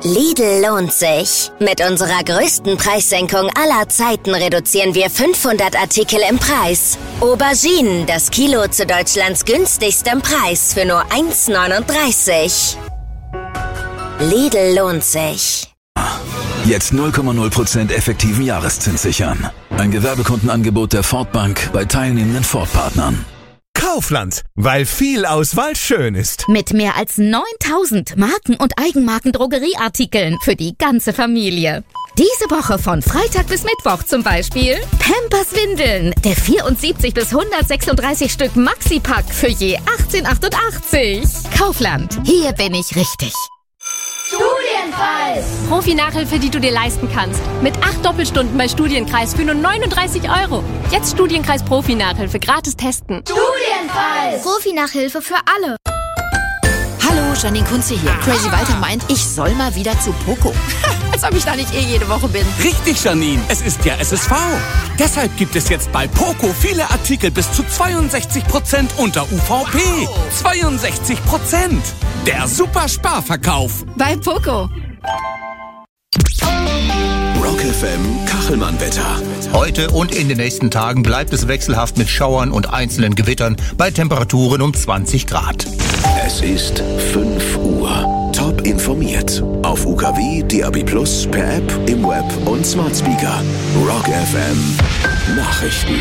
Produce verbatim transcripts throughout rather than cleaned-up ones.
Lidl lohnt sich. Mit unserer größten Preissenkung aller Zeiten reduzieren wir fünfhundert Artikel im Preis. Auberginen, das Kilo zu Deutschlands günstigstem Preis für nur eins neununddreißig. Lidl lohnt sich. Jetzt null Komma null Prozent effektiven Jahreszins sichern. Ein Gewerbekundenangebot der Ford-Bank bei teilnehmenden Ford-Partnern. Kaufland, weil viel Auswahl schön ist. Mit mehr als neuntausend Marken- und Eigenmarken-Drogerieartikeln für die ganze Familie. Diese Woche von Freitag bis Mittwoch zum Beispiel Pampers Windeln, der vierundsiebzig bis hundertsechsunddreißig Stück Maxi-Pack für je achtzehn achtundachtzig. Kaufland, hier bin ich richtig. Studienkreis! Profi-Nachhilfe, die du dir leisten kannst. Mit acht Doppelstunden bei Studienkreis für nur neununddreißig Euro. Jetzt Studienkreis Profi-Nachhilfe gratis testen. Studienkreis! Profi-Nachhilfe für alle. Hallo, Janine Kunze hier. Crazy Walter meint, ich soll mal wieder zu Poco. Als ob ich da nicht eh jede Woche bin. Richtig, Janine. Es ist ja S S V. Deshalb gibt es jetzt bei Poco viele Artikel bis zu zweiundsechzig Prozent unter U V P. zweiundsechzig Prozent. Der Super-Sparverkauf. Bei Poco. Rock F M Kachelmann-Wetter. Heute und in den nächsten Tagen bleibt es wechselhaft mit Schauern und einzelnen Gewittern bei Temperaturen um zwanzig Grad. Es ist fünf Uhr. Top informiert. Auf U K W, D A B Plus, per App, im Web und Smart Speaker. Rock F M Nachrichten.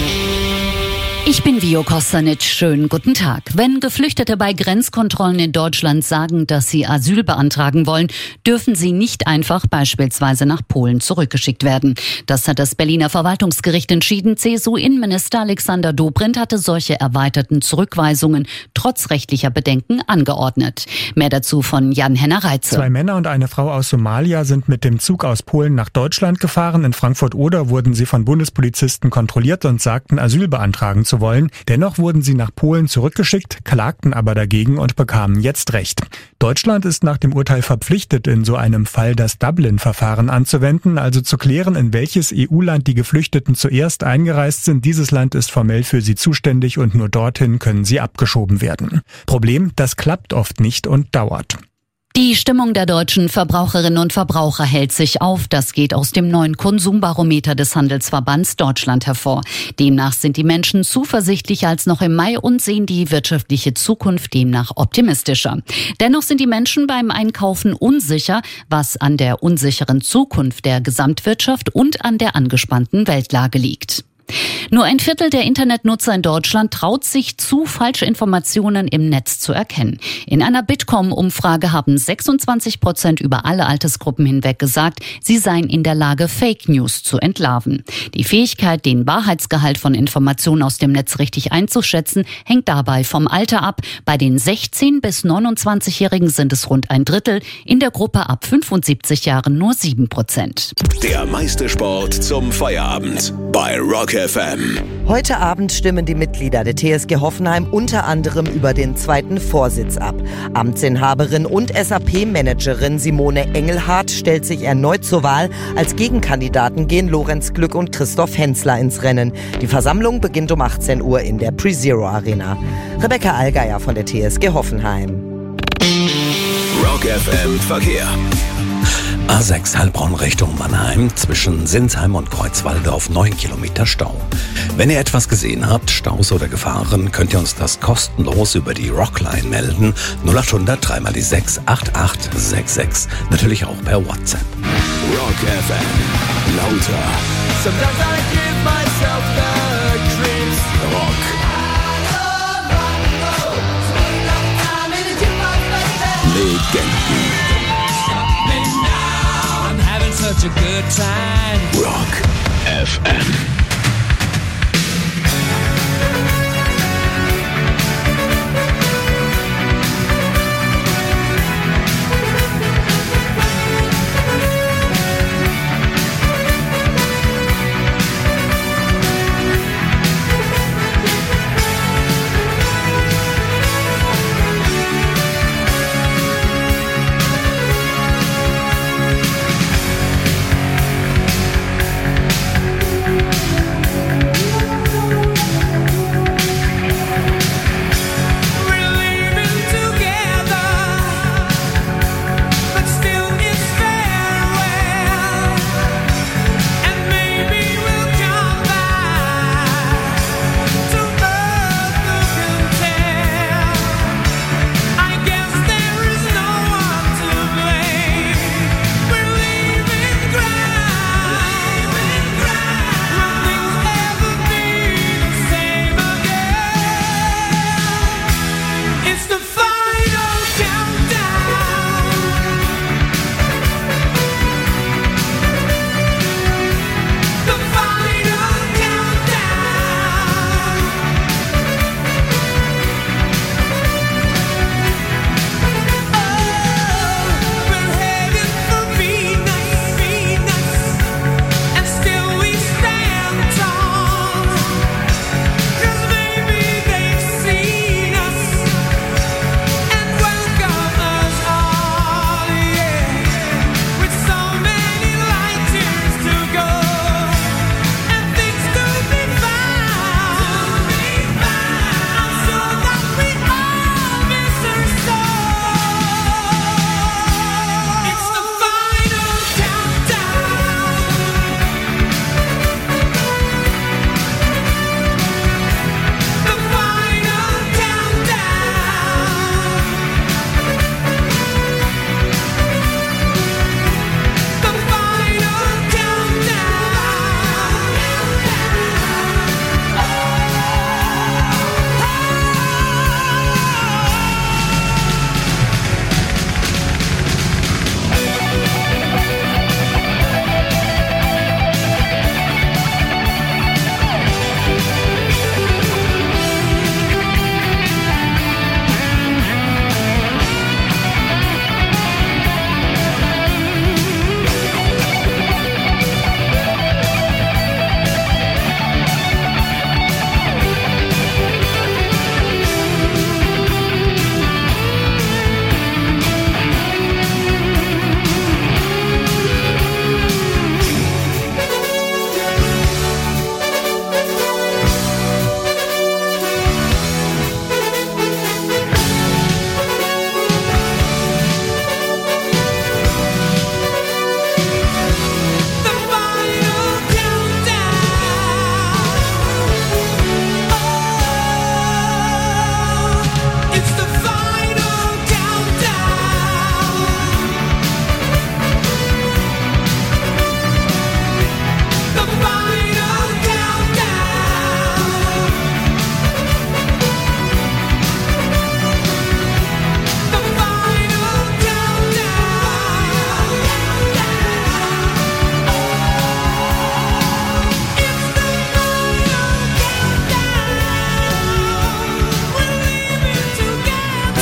Ich bin Vio Kostanic. Schönen guten Tag. Wenn Geflüchtete bei Grenzkontrollen in Deutschland sagen, dass sie Asyl beantragen wollen, dürfen sie nicht einfach beispielsweise nach Polen zurückgeschickt werden. Das hat das Berliner Verwaltungsgericht entschieden. C S U-Innenminister Alexander Dobrindt hatte solche erweiterten Zurückweisungen trotz rechtlicher Bedenken angeordnet. Mehr dazu von Jan-Henner Reitze. Zwei Männer und eine Frau aus Somalia sind mit dem Zug aus Polen nach Deutschland gefahren. In Frankfurt-Oder wurden sie von Bundespolizisten kontrolliert und sagten, Asyl beantragen zu wollen. Dennoch wurden sie nach Polen zurückgeschickt, klagten aber dagegen und bekamen jetzt Recht. Deutschland ist nach dem Urteil verpflichtet, in so einem Fall das Dublin-Verfahren anzuwenden, also zu klären, in welches E U-Land die Geflüchteten zuerst eingereist sind. Dieses Land ist formell für sie zuständig und nur dorthin können sie abgeschoben werden. Problem, das klappt oft nicht und dauert. Die Stimmung der deutschen Verbraucherinnen und Verbraucher hält sich auf. Das geht aus dem neuen Konsumbarometer des Handelsverbands Deutschland hervor. Demnach sind die Menschen zuversichtlicher als noch im Mai und sehen die wirtschaftliche Zukunft demnach optimistischer. Dennoch sind die Menschen beim Einkaufen unsicher, was an der unsicheren Zukunft der Gesamtwirtschaft und an der angespannten Weltlage liegt. Nur ein Viertel der Internetnutzer in Deutschland traut sich zu, Falschinformationen im Netz zu erkennen. In einer Bitkom-Umfrage haben sechsundzwanzig Prozent über alle Altersgruppen hinweg gesagt, sie seien in der Lage, Fake News zu entlarven. Die Fähigkeit, den Wahrheitsgehalt von Informationen aus dem Netz richtig einzuschätzen, hängt dabei vom Alter ab. Bei den sechzehn- bis neunundzwanzigjährigen sind es rund ein Drittel, in der Gruppe ab fünfundsiebzig Jahren nur sieben Prozent. Der meiste Sport zum Feierabend bei Rock F M. Heute Abend stimmen die Mitglieder der T S G Hoffenheim unter anderem über den zweiten Vorsitz ab. Amtsinhaberin und S A P-Managerin Simone Engelhardt stellt sich erneut zur Wahl. Als Gegenkandidaten gehen Lorenz Glück und Christoph Hensler ins Rennen. Die Versammlung beginnt um achtzehn Uhr in der PreZero Arena. Rebecca Allgeier von der T S G Hoffenheim. Rock F M Verkehr. A sechs Heilbronn Richtung Mannheim, zwischen Sinsheim und Kreuzwaldorf neun Kilometer Stau. Wenn ihr etwas gesehen habt, Staus oder Gefahren, könnt ihr uns das kostenlos über die Rockline melden. null acht hundert drei mal die sechs acht acht sechs sechs. Natürlich auch per WhatsApp. Rock F M. Lauter. Sometimes I give myself the creeps. Rock. Legenden. Such a good time. Rock F M.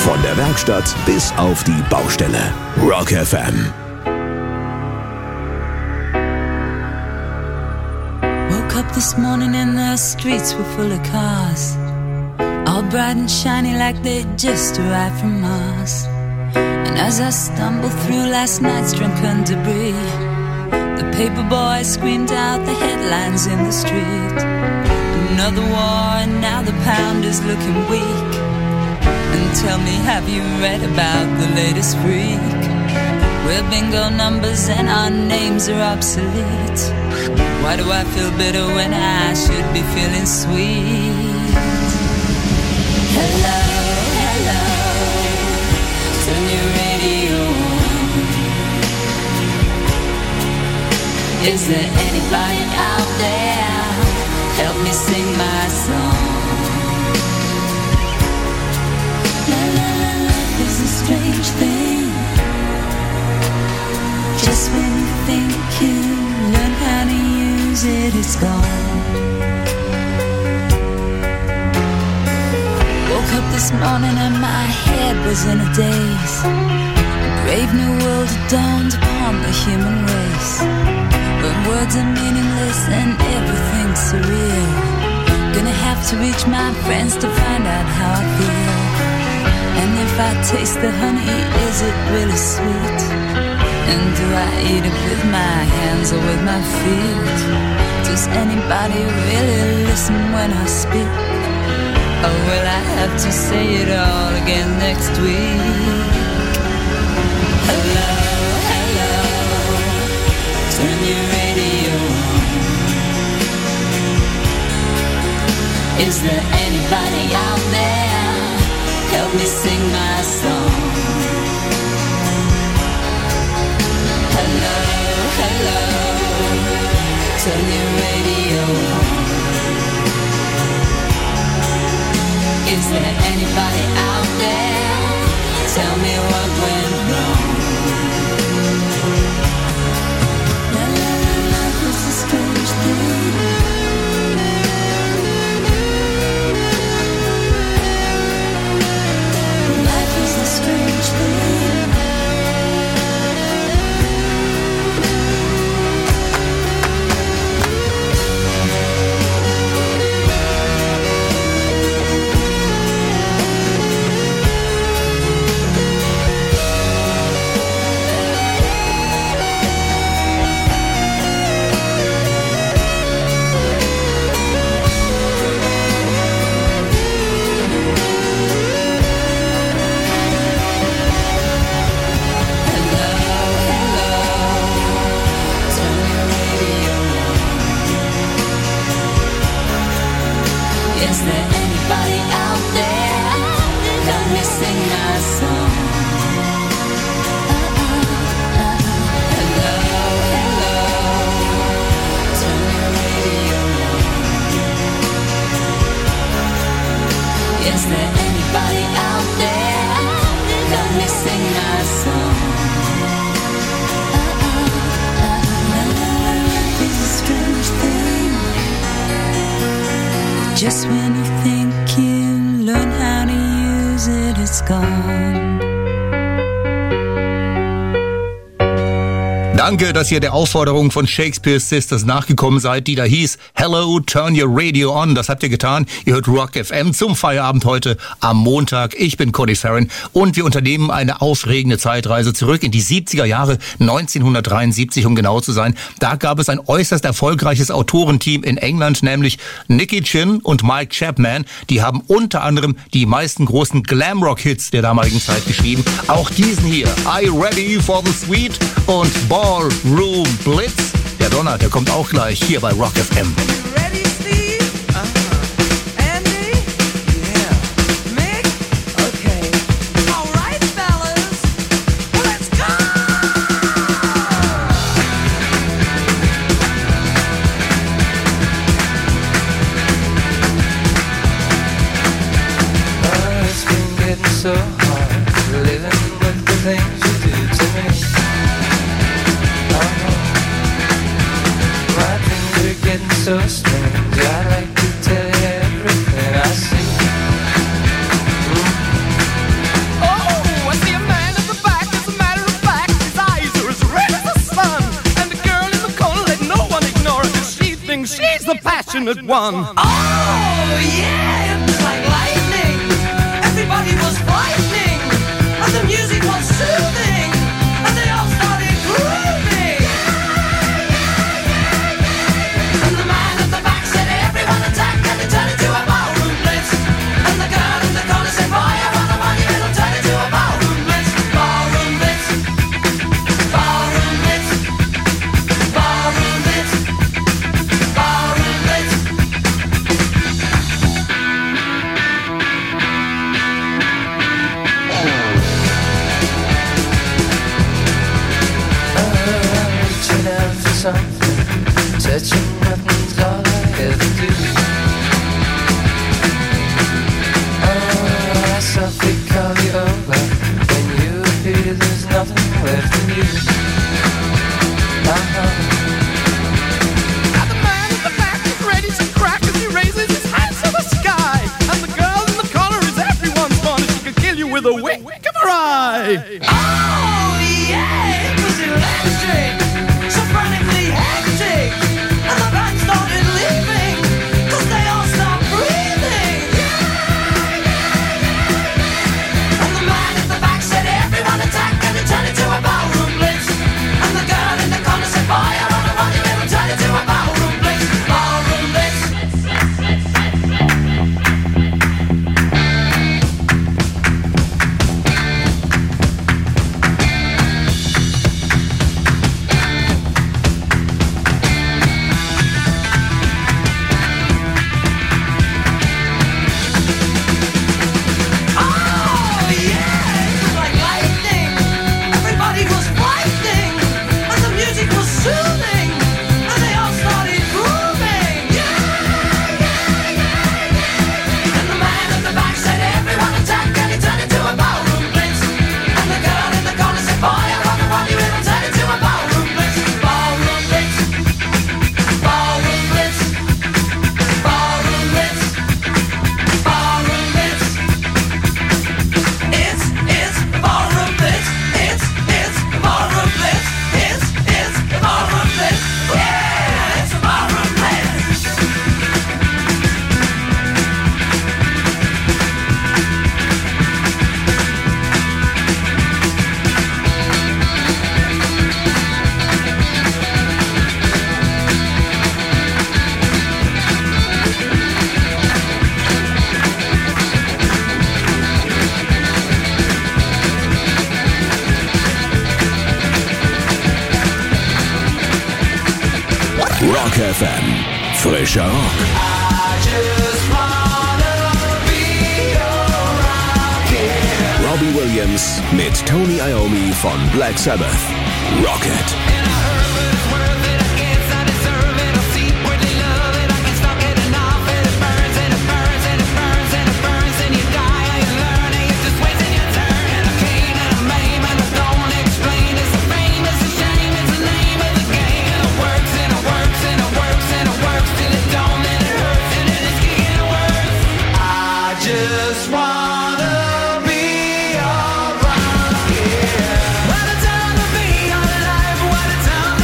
Von der Werkstatt bis auf die Baustelle. Rock F M. Woke up this morning and the streets were full of cars, all bright and shiny like they just arrived from Mars. And as I stumbled through last night's drunken debris, the paper boys screamed out the headlines in the street. Another war and now the pound is looking weak. And tell me, have you read about the latest freak? We're bingo numbers and our names are obsolete. Why do I feel bitter when I should be feeling sweet? Hello, hello, turn your radio on. Is there anybody out there? Help me sing my song. La la la, life is a strange thing. Just when you think you learn how to use it, it's gone. Woke up this morning and my head was in a daze. A brave new world had dawned upon the human race. When words are meaningless and everything's surreal, gonna have to reach my friends to find out how I feel. And if I taste the honey, is it really sweet? And do I eat it with my hands or with my feet? Does anybody really listen when I speak? Or will I have to say it all again next week? Hello, hello, turn your radio on. Is there anybody out there? Help me sing my song. Hello, hello, turn your radio on. Is there anybody out there? Tell me what went wrong. La la la, life is a strange thing. Life is a strange thing. Is there anybody out there? Help me sing my song. Hello, hello, turn your radio on. Is there anybody out there? Help me sing my song. Life is a strange thing. Just when you think you learn how to use it, it's gone. Danke, dass ihr der Aufforderung von Shakespeare's Sisters nachgekommen seid, die da hieß Hello, turn your radio on. Das habt ihr getan. Ihr hört Rock F M zum Feierabend heute am Montag. Ich bin Cody Farron und wir unternehmen eine aufregende Zeitreise zurück in die siebziger Jahre, neunzehnhundertdreiundsiebzig, um genau zu sein. Da gab es ein äußerst erfolgreiches Autorenteam in England, nämlich Nicky Chinn und Mike Chapman. Die haben unter anderem die meisten großen Glamrock-Hits der damaligen Zeit geschrieben. Auch diesen hier, Are You Ready for the Sweet und Ballroom Blitz. Der Donner, der kommt auch gleich hier bei Rock F M. So hard living with the things you do to me. Oh, my things are getting so strange. I'd like to tell you everything I see. Mm. passionate one. Oh, yeah, it was like lightning. Everybody was frightening, and the music was soothing, and they all started grooving. And the man at the back said, everyone attack, and they turned into a ballroom blitz. And the girl in the corner said, fire on the money, it'll turn into a ballroom blitz. Ballroom blitz. Ballroom blitz. Ballroom blitz. Ballroom blitz. Reaching out for something, touching nothing's all I ever do. Oh, I softly call you over. When you appear, there's nothing left in you. Uh-huh. Now the man in the back is ready to crack as he raises his hands to the sky. And the girl in the corner is everyone's fun, and she can kill you with a wink of her eye. Oh, yeah, it was electric, so frantically hectic. And the band started leaving, 'cause they all stopped breathing. And the man at the back said, everyone attack, and it turned into a ballroom blitz. And the girl in the corner said, fire on the money, it'll turn into a ballroom blitz. Ballroom blitz. Oh, yeah, it was like lightning. Everybody was frightening, and the music was soothing, and they all started grooving. And the man at the back said, everyone attack, and it turned into a ballroom blitz. And the girl in the corner said, fire on the money, it'll turn into a ballroom blitz. Ballroom blitz. Ballroom blitz. Ballroom blitz. Ballroom blitz. It's, it's the ballroom blitz. It's, it's the ballroom blitz. It's, it's the ballroom blitz. Yeah, it's the ballroom blitz. Rock F M. Frischer Rock. Robbie Williams mit Tony Iommi von Black Sabbath. Rocket. Just wanna be alright. Yeah. What a time to be alive. What a time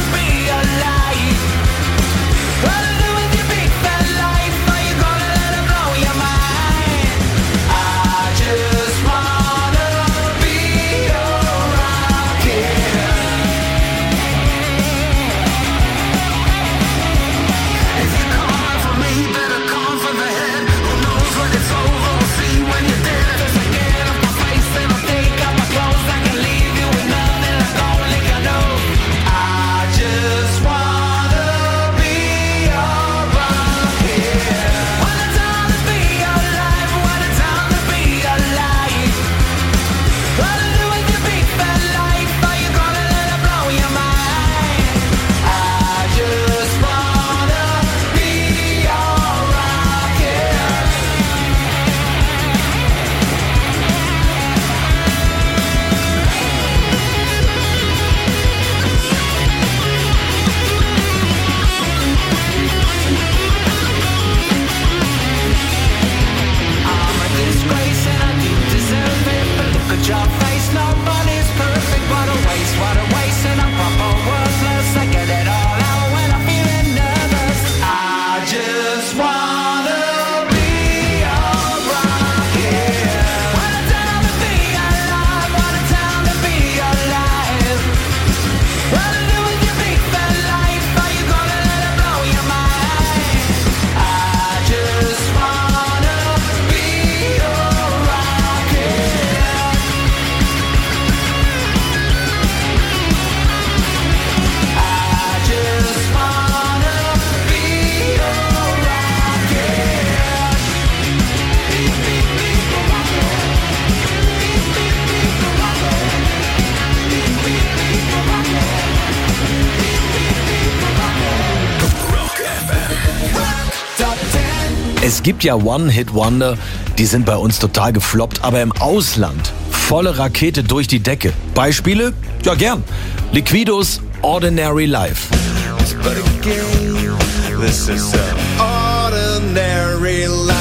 Es gibt ja One-Hit-Wonder, die sind bei uns total gefloppt, aber im Ausland volle Rakete durch die Decke. Beispiele? Ja, gern. Liquidos Ordinary Life. But again, this is an ordinary life.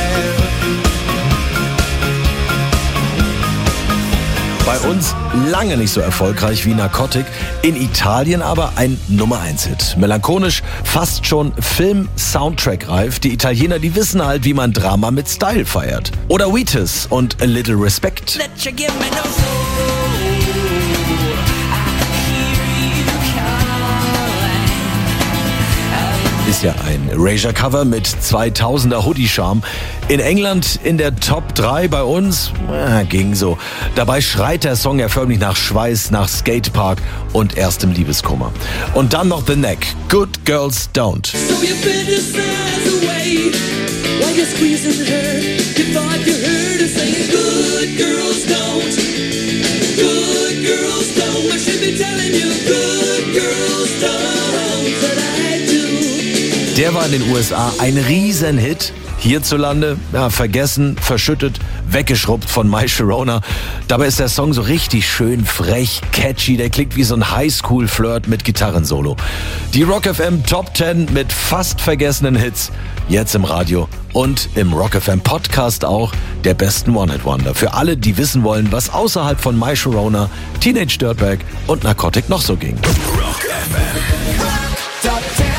Bei uns lange nicht so erfolgreich wie Narcotic, in Italien aber ein Nummer eins Hit. Melancholisch, fast schon Film-Soundtrack-reif. Die Italiener, die wissen halt, wie man Drama mit Style feiert. Oder Wheatus und A Little Respect. Ist ja ein Erasure-Cover mit zweitausender Hoodie-Charme. In England in der Top drei, bei uns äh, ging so. Dabei schreit der Song ja förmlich nach Schweiß, nach Skatepark und erstem Liebeskummer. Und dann noch The Neck, Good Girls Don't. So you bend your size away while you're squeezing her. You thought you heard her saying, good girls don't. Good girls don't. I should be telling you, good girls don't. But I do. Der war in den U S A ein Riesenhit. Hierzulande, ja, vergessen, verschüttet, weggeschrubbt von My Sharona. Dabei ist der Song so richtig schön frech, catchy. Der klingt wie so ein Highschool-Flirt mit Gitarrensolo. Die Rock F M Top zehn mit fast vergessenen Hits. Jetzt im Radio und im Rock F M Podcast auch der besten One-Hit-Wonder. Für alle, die wissen wollen, was außerhalb von My Sharona, Teenage Dirtbag und Narcotic noch so ging. Rock F M Top zehn.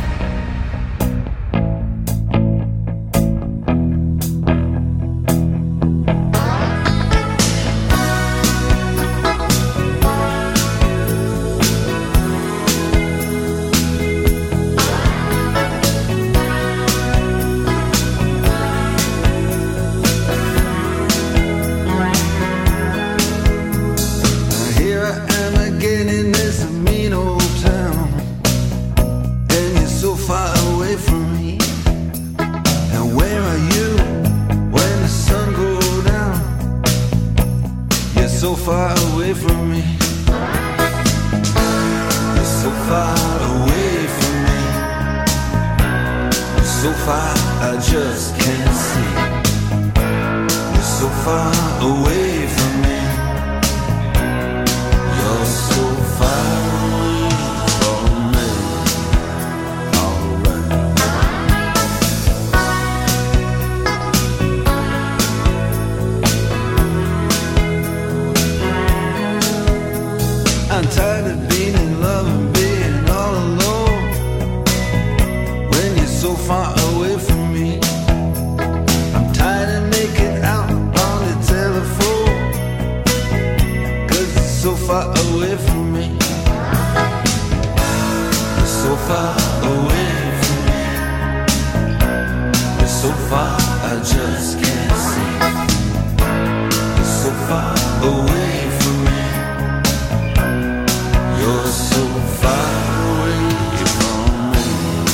So far away from me. You're so far away from me. You're so far I just can't see. You're so far away from me. You're so far away from me. I'm tired of being in love and being all alone when you're so far away from me. I'm tired of making out on the telephone 'cause you're so far away from me. You're so far away from me. You're so far I just can't see. You're so far away from me. You're so far away from me.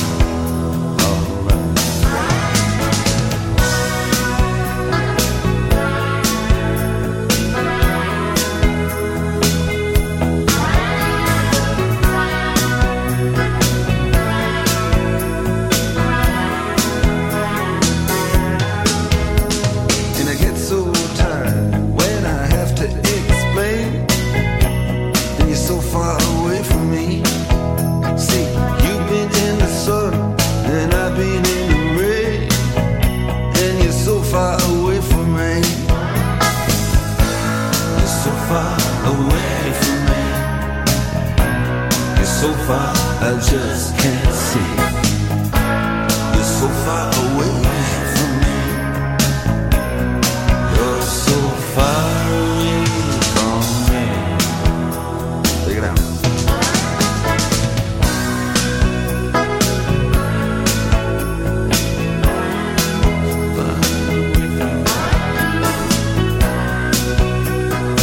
And I get so tired when I have to explain. And you're so far away from me. See, you've been in the sun and I've been in the rain. And you're so far away from me. You're so far away from me. You're so far I just can't see. You're so far away from me. You're so far away from me. Take it out.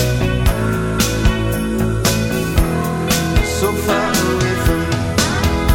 So far away from me.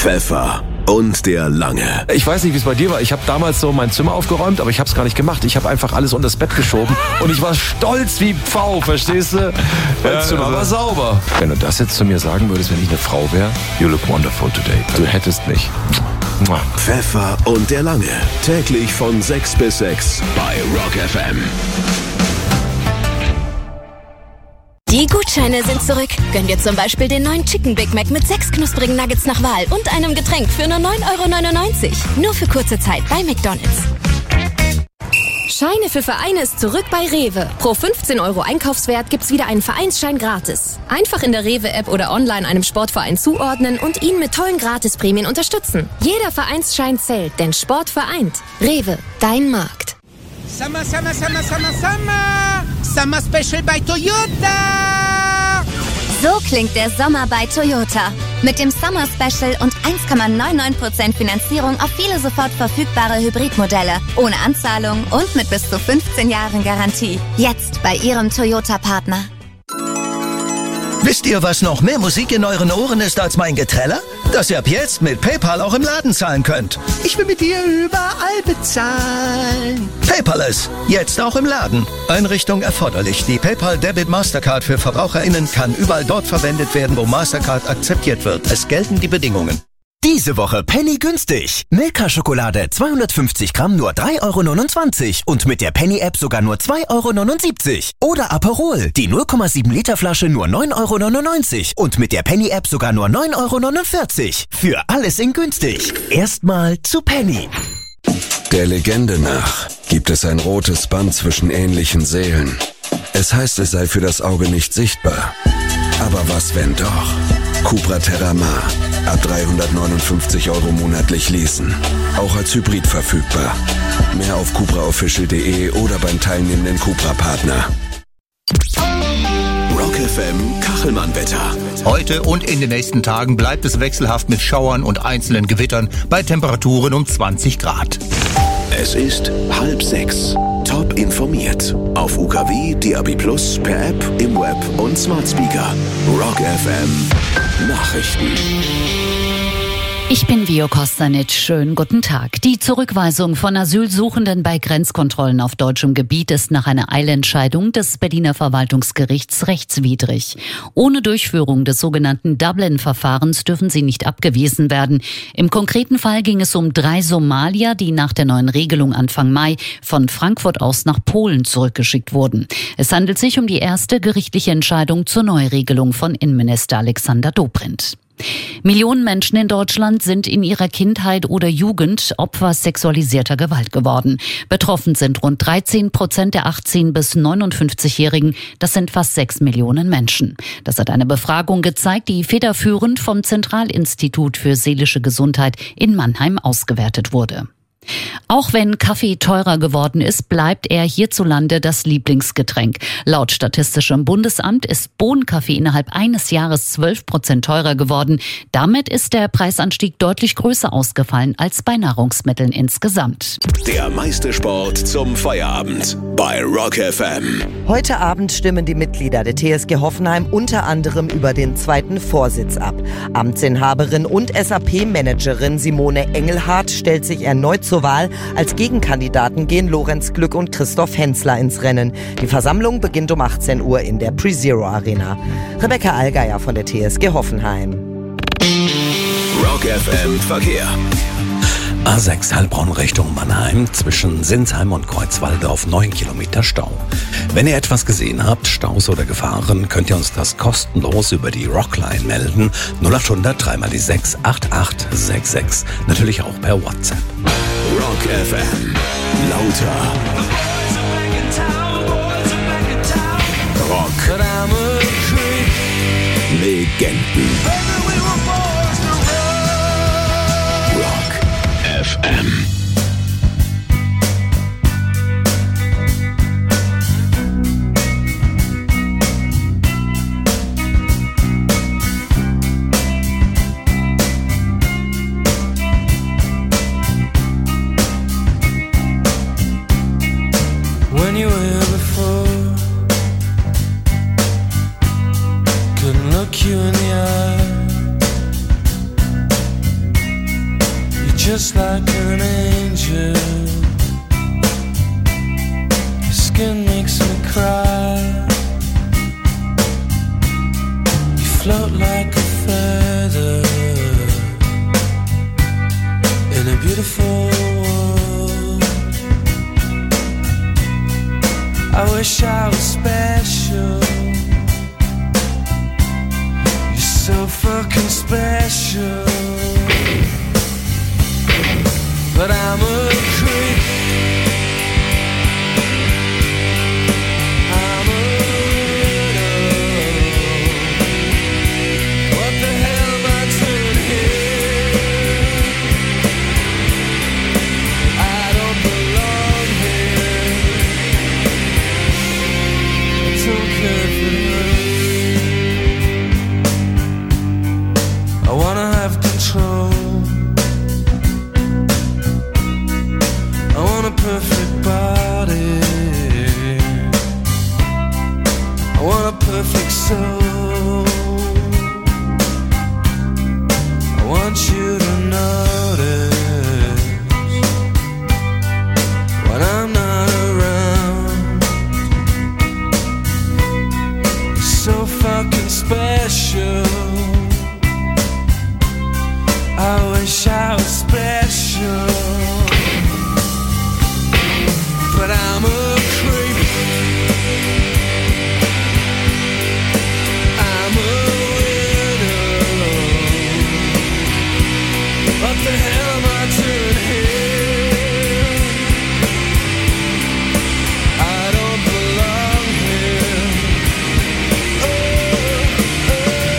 Pfeffer und der Lange. Ich weiß nicht, wie es bei dir war. Ich habe damals so mein Zimmer aufgeräumt, aber ich habe es gar nicht gemacht. Ich habe einfach alles unter das Bett geschoben und ich war stolz wie Pfau, verstehst du? Mein Ja, Zimmer also- war sauber. Wenn du das jetzt zu mir sagen würdest, wenn ich eine Frau wäre, you look wonderful today. Du hättest mich. Mua. Pfeffer und der Lange. Täglich von sechs bis sechs bei Rock F M. Die Gutscheine sind zurück. Gönn dir zum Beispiel den neuen Chicken Big Mac mit sechs knusprigen Nuggets nach Wahl und einem Getränk für nur neun Euro neunundneunzig. Nur für kurze Zeit bei McDonald's. Scheine für Vereine ist zurück bei Rewe. Pro fünfzehn Euro Einkaufswert gibt's wieder einen Vereinsschein gratis. Einfach in der Rewe-App oder online einem Sportverein zuordnen und ihn mit tollen Gratisprämien unterstützen. Jeder Vereinsschein zählt, denn Sport vereint. Rewe, dein Markt. Summer, summer, summer, summer, summer. Summer Special bei Toyota. So klingt der Sommer bei Toyota. Mit dem Summer Special und eins Komma neunundneunzig Prozent Finanzierung auf viele sofort verfügbare Hybridmodelle. Ohne Anzahlung und mit bis zu fünfzehn Jahren Garantie. Jetzt bei Ihrem Toyota-Partner. Wisst ihr, was noch mehr Musik in euren Ohren ist als mein Geträller? Dass ihr ab jetzt mit PayPal auch im Laden zahlen könnt. Ich will mit dir überall bezahlen. Paperless, jetzt auch im Laden. Einrichtung erforderlich. Die PayPal Debit Mastercard für VerbraucherInnen kann überall dort verwendet werden, wo Mastercard akzeptiert wird. Es gelten die Bedingungen. Diese Woche Penny günstig. Milka-Schokolade zweihundertfünfzig Gramm nur drei Euro neunundzwanzig und mit der Penny-App sogar nur zwei Euro neunundsiebzig. Oder Aperol, die null Komma sieben Liter Flasche nur neun Euro neunundneunzig und mit der Penny-App sogar nur neun Euro neunundvierzig. Für alles in günstig. Erstmal zu Penny. Der Legende nach gibt es ein rotes Band zwischen ähnlichen Seelen. Es heißt, es sei für das Auge nicht sichtbar. Aber was, wenn doch? Cupra Terramar. Ab dreihundertneunundfünfzig Euro monatlich leasen. Auch als Hybrid verfügbar. Mehr auf cupra official punkt de oder beim teilnehmenden Cupra-Partner. Rock F M Kachelmann-Wetter. Heute und in den nächsten Tagen bleibt es wechselhaft mit Schauern und einzelnen Gewittern bei Temperaturen um zwanzig Grad. Es ist halb sechs. Top informiert. Auf U K W, D A B Plus, per App, im Web und Smart Speaker. Rock F M Nachrichten. Ich bin Vio Kostanic. Schönen guten Tag. Die Zurückweisung von Asylsuchenden bei Grenzkontrollen auf deutschem Gebiet ist nach einer Eilentscheidung des Berliner Verwaltungsgerichts rechtswidrig. Ohne Durchführung des sogenannten Dublin-Verfahrens dürfen sie nicht abgewiesen werden. Im konkreten Fall ging es um drei Somalier, die nach der neuen Regelung Anfang Mai von Frankfurt aus nach Polen zurückgeschickt wurden. Es handelt sich um die erste gerichtliche Entscheidung zur Neuregelung von Innenminister Alexander Dobrindt. Millionen Menschen in Deutschland sind in ihrer Kindheit oder Jugend Opfer sexualisierter Gewalt geworden. Betroffen sind rund dreizehn Prozent der achtzehn- bis neunundfünfzigjährigen. Das sind fast sechs Millionen Menschen. Das hat eine Befragung gezeigt, die federführend vom Zentralinstitut für seelische Gesundheit in Mannheim ausgewertet wurde. Auch wenn Kaffee teurer geworden ist, bleibt er hierzulande das Lieblingsgetränk. Laut Statistischem Bundesamt ist Bohnenkaffee innerhalb eines Jahres zwölf Prozent teurer geworden. Damit ist der Preisanstieg deutlich größer ausgefallen als bei Nahrungsmitteln insgesamt. Der meiste Sport zum Feierabend bei Rock F M. Heute Abend stimmen die Mitglieder der T S G Hoffenheim unter anderem über den zweiten Vorsitz ab. Amtsinhaberin und S A P-Managerin Simone Engelhardt stellt sich erneut zur Wahl. Als Gegenkandidaten gehen Lorenz Glück und Christoph Hensler ins Rennen. Die Versammlung beginnt um achtzehn Uhr in der Pre-Zero Arena. Rebecca Allgeier von der T S G Hoffenheim. Rock F M Verkehr. A sechs Heilbronn Richtung Mannheim, zwischen Sinsheim und Kreuzwaldorf neun Kilometer Stau. Wenn ihr etwas gesehen habt, Staus oder Gefahren, könnt ihr uns das kostenlos über die Rockline melden. null acht hundert drei mal die sechs acht acht sechs sechs. Natürlich auch per WhatsApp. Rock F M. Lauter. Rock. Legenden. Rock F M. When you were here before, couldn't look you in the eye. just like an angel. Your skin makes me cry. You float like a feather in a beautiful world. I wish I was special. You're so fucking special. But I'm a creep. I'm a widow. What the hell am I doing here? I don't belong here. I don't care if it hurts. I wanna have control. I want a perfect body. I want a perfect soul. I want you to notice when I'm not around. You're so fucking special. I wish I was special. But I'm a creep. I'm a widow. What the hell am I doing here? I don't belong here. Oh,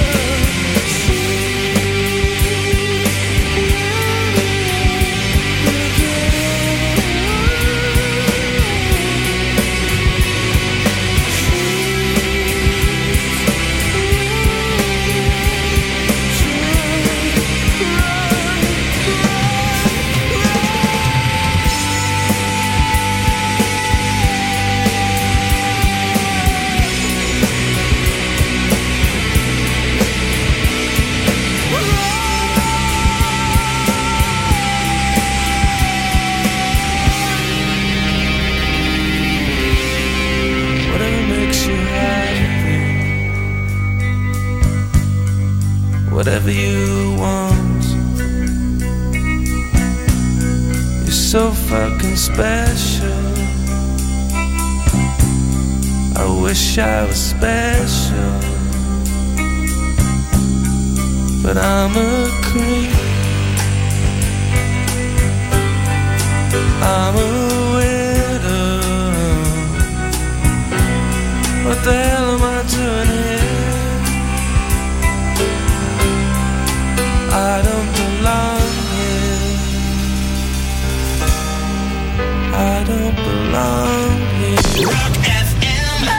whatever you want. You're so fucking special. I wish I was special. But I'm a creep. I'm a widow. What the hell am I doing here? I don't belong here. I don't belong here. Rock F M.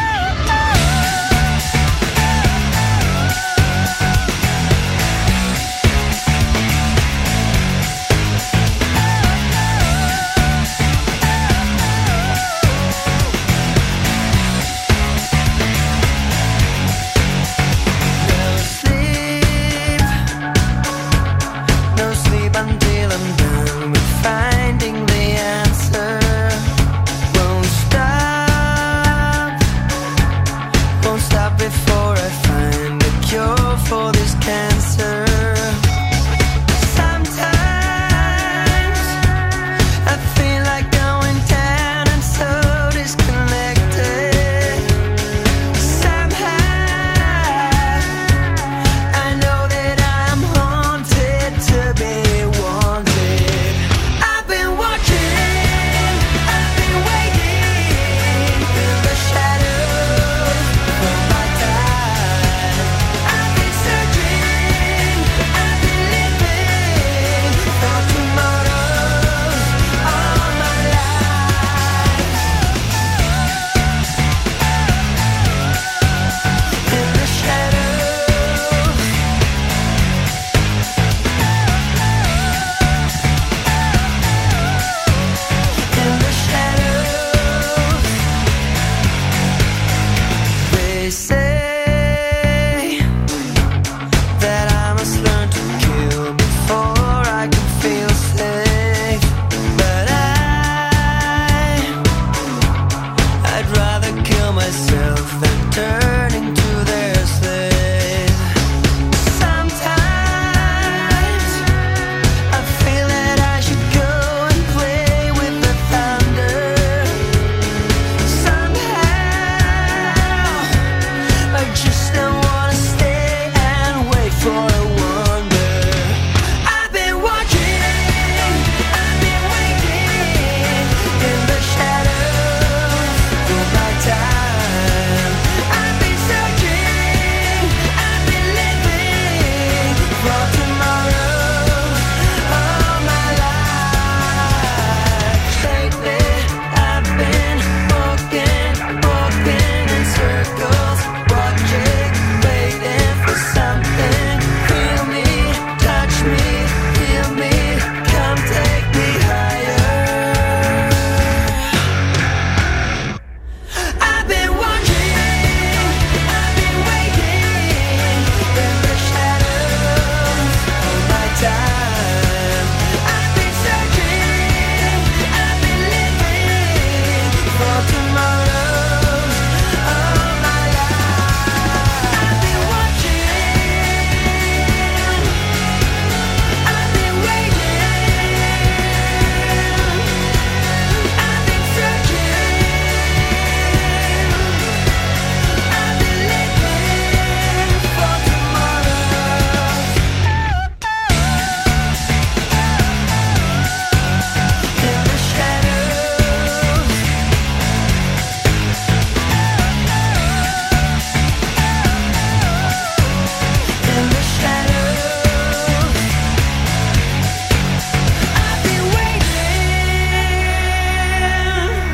Searching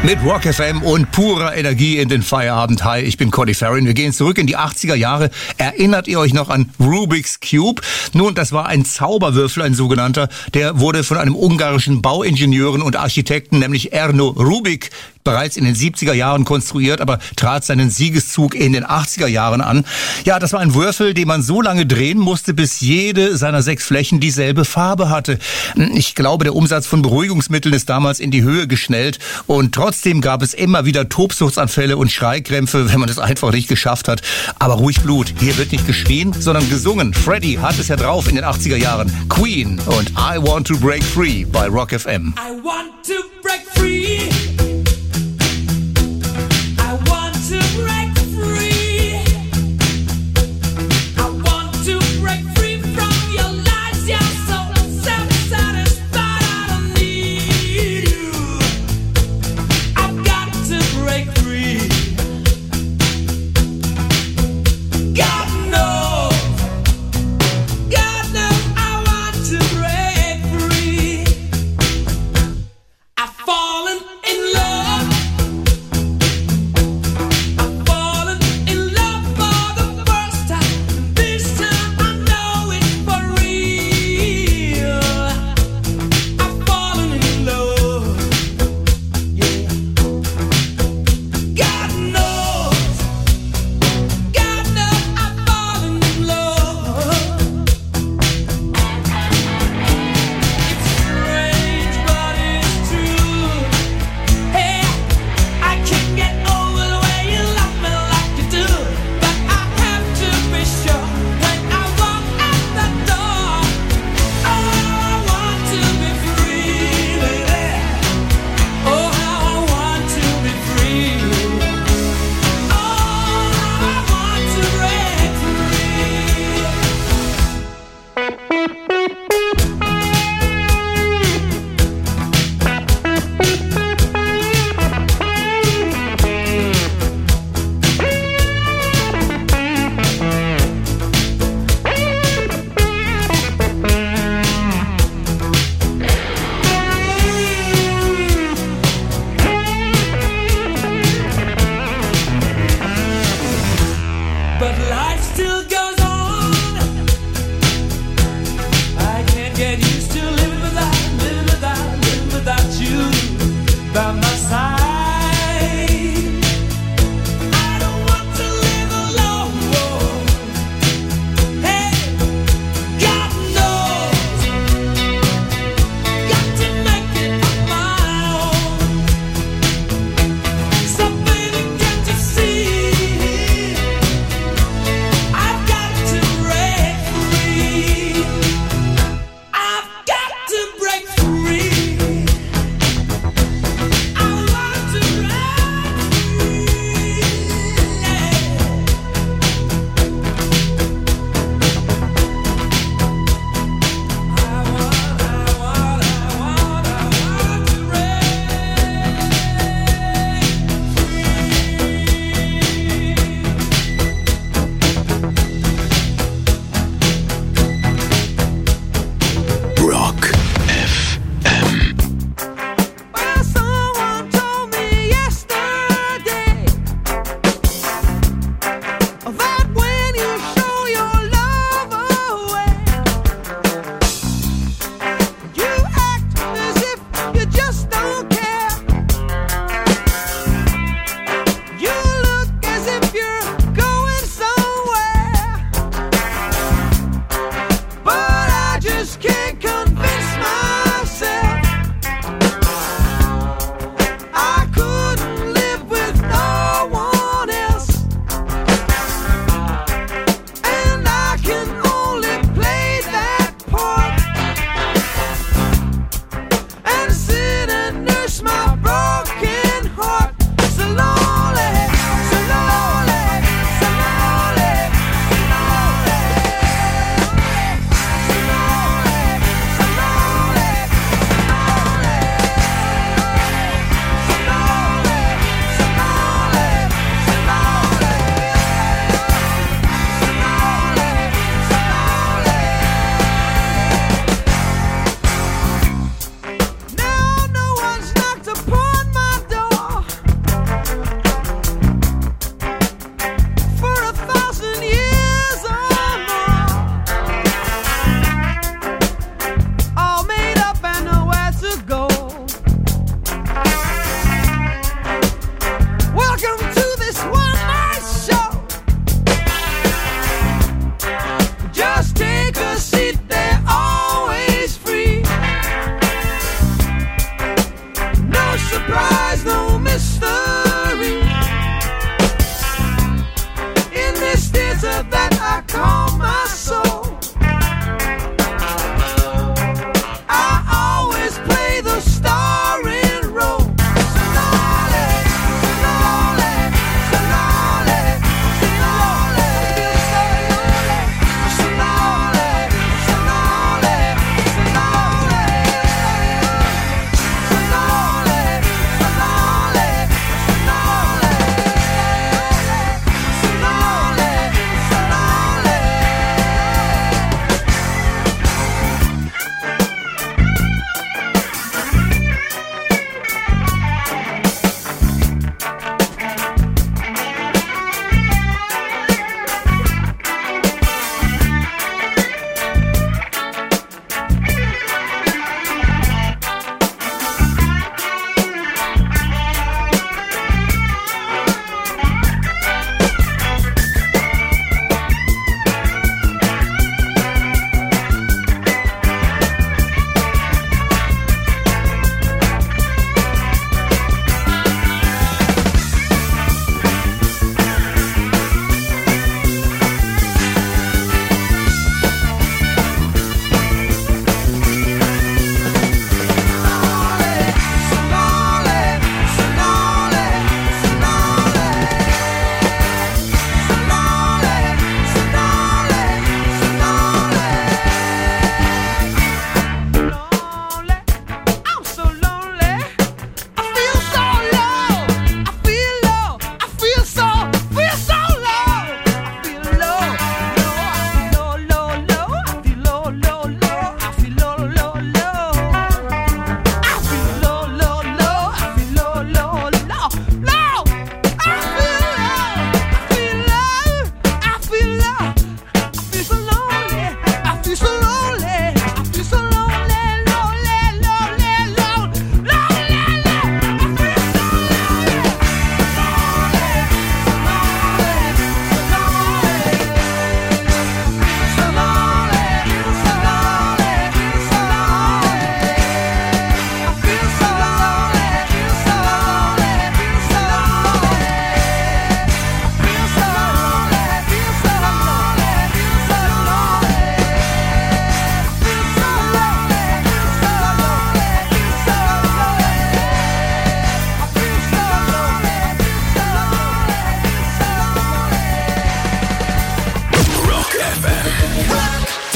Mit Rock F M und purer Energie in den Feierabend. Hi, ich bin Conny Farron. Wir gehen zurück in die achtziger Jahre. Erinnert ihr euch noch an Rubik's Cube? Nun, das war ein Zauberwürfel, ein sogenannter. Der wurde von einem ungarischen Bauingenieuren und Architekten, nämlich Erno Rubik, bereits in den siebziger Jahren konstruiert, aber trat seinen Siegeszug in den achtziger Jahren an. Ja, das war ein Würfel, den man so lange drehen musste, bis jede seiner sechs Flächen dieselbe Farbe hatte. Ich glaube, der Umsatz von Beruhigungsmitteln ist damals in die Höhe geschnellt und trotzdem gab es immer wieder Tobsuchtsanfälle und Schreikrämpfe, wenn man es einfach nicht geschafft hat. Aber ruhig Blut, hier wird nicht geschrien, sondern gesungen. Freddie hat es ja drauf in den achtziger Jahren. Queen und I Want to Break Free bei Rock F M. I want to break free. I want to break free. I want to break free from your lies. You're so self-satisfied. I don't need you. I've got to break free. God knows, God knows I want to break free. I've fallen in love.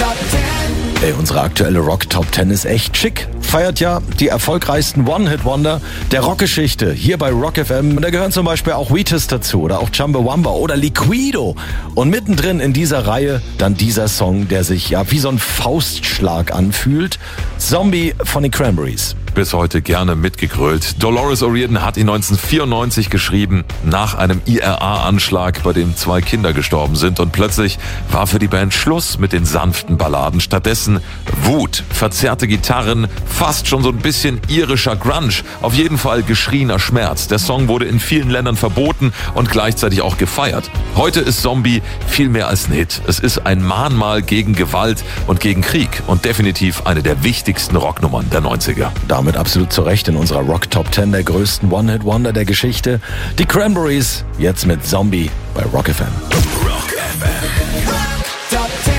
Ey, unsere aktuelle Rock Top Ten ist echt schick. Feiert ja die erfolgreichsten One-Hit-Wonder der Rockgeschichte hier bei Rock F M. Und da gehören zum Beispiel auch Wheatus dazu oder auch Chumbawamba oder Liquido. Und mittendrin in dieser Reihe dann dieser Song, der sich ja wie so ein Faustschlag anfühlt. Zombie von den Cranberries. Bis heute gerne mitgegrölt. Dolores O'Riordan hat ihn neunzehnhundertvierundneunzig geschrieben, nach einem I R A-Anschlag, bei dem zwei Kinder gestorben sind. Und plötzlich war für die Band Schluss mit den sanften Balladen. Stattdessen Wut, verzerrte Gitarren, fast schon so ein bisschen irischer Grunge. Auf jeden Fall geschriener Schmerz. Der Song wurde in vielen Ländern verboten und gleichzeitig auch gefeiert. Heute ist Zombie viel mehr als ein Hit. Es ist ein Mahnmal gegen Gewalt und gegen Krieg und definitiv eine der wichtigsten Rocknummern der neunziger. Damit absolut zu Recht in unserer Rock Top Ten der größten One-Hit-Wonder der Geschichte. Die Cranberries, jetzt mit Zombie bei Rock F M. Rock F M. Top Ten.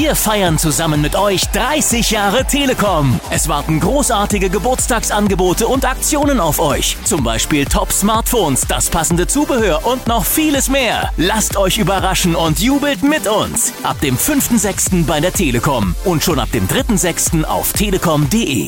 Wir feiern zusammen mit euch dreißig Jahre Telekom. Es warten großartige Geburtstagsangebote und Aktionen auf euch. Zum Beispiel Top-Smartphones, das passende Zubehör und noch vieles mehr. Lasst euch überraschen und jubelt mit uns. Ab dem fünften sechsten bei der Telekom und schon ab dem dritten sechsten auf telekom punkt de.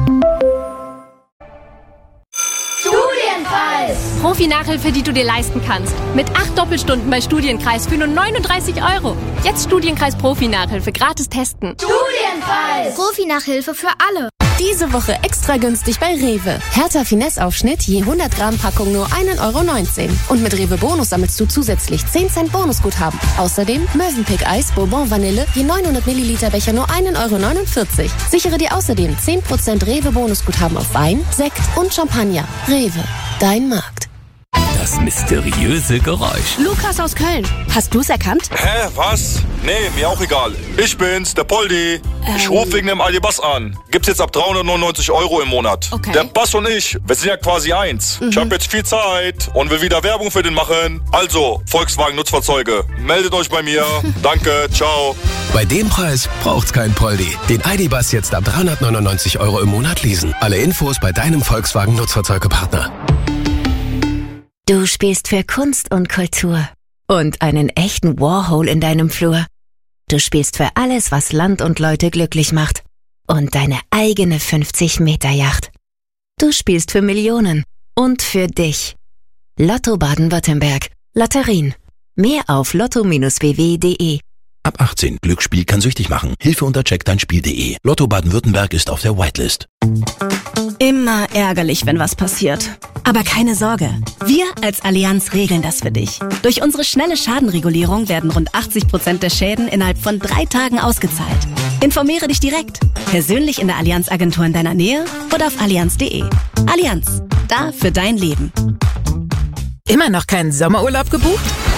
Studienkreis! Profi-Nachhilfe, die du dir leisten kannst. Mit acht Doppelstunden bei Studienkreis für nur neununddreißig Euro. Jetzt Studienkreis Profi-Nachhilfe gratis testen. Studienkreis! Profi-Nachhilfe für alle. Diese Woche extra günstig bei Rewe. Hertha Finesse-Aufschnitt je hundert Gramm Packung nur ein Euro neunzehn. Und mit Rewe Bonus sammelst du zusätzlich zehn Cent Bonusguthaben. Außerdem Mövenpick Eis Bourbon Vanille je neunhundert Milliliter Becher nur ein Euro neunundvierzig. Sichere dir außerdem zehn Prozent Rewe Bonusguthaben auf Wein, Sekt und Champagner. Rewe, dein Markt. Das mysteriöse Geräusch. Lukas aus Köln. Hast du's erkannt? Hä, was? Nee, mir auch egal. Ich bin's, der Poldi. Ich rufe wegen dem Aldi-Bass an. Gibt's jetzt ab dreihundertneunundneunzig Euro im Monat. Okay. Der Bass und ich, wir sind ja quasi eins. Mhm. Ich habe jetzt viel Zeit und will wieder Werbung für den machen. Also, Volkswagen Nutzfahrzeuge, meldet euch bei mir. Danke, ciao. Bei dem Preis braucht's kein Poldi. Den I D-Bus jetzt ab dreihundertneunundneunzig Euro im Monat leasen. Alle Infos bei deinem Volkswagen Nutzfahrzeugepartner. Du spielst für Kunst und Kultur und einen echten Warhol in deinem Flur. Du spielst für alles, was Land und Leute glücklich macht und deine eigene fünfzig Meter Yacht. Du spielst für Millionen und für dich. Lotto Baden-Württemberg. Lotterien. Mehr auf lotto Bindestrich b w punkt de. Ab achtzehn. Glücksspiel kann süchtig machen. Hilfe unter check dein Spiel punkt de. Lotto Baden-Württemberg ist auf der Whitelist. Immer ärgerlich, wenn was passiert. Aber keine Sorge. Wir als Allianz regeln das für dich. Durch unsere schnelle Schadenregulierung werden rund achtzig Prozent der Schäden innerhalb von drei Tagen ausgezahlt. Informiere dich direkt. Persönlich in der Allianz-Agentur in deiner Nähe oder auf allianz punkt de. Allianz. Da für dein Leben. Immer noch keinen Sommerurlaub gebucht?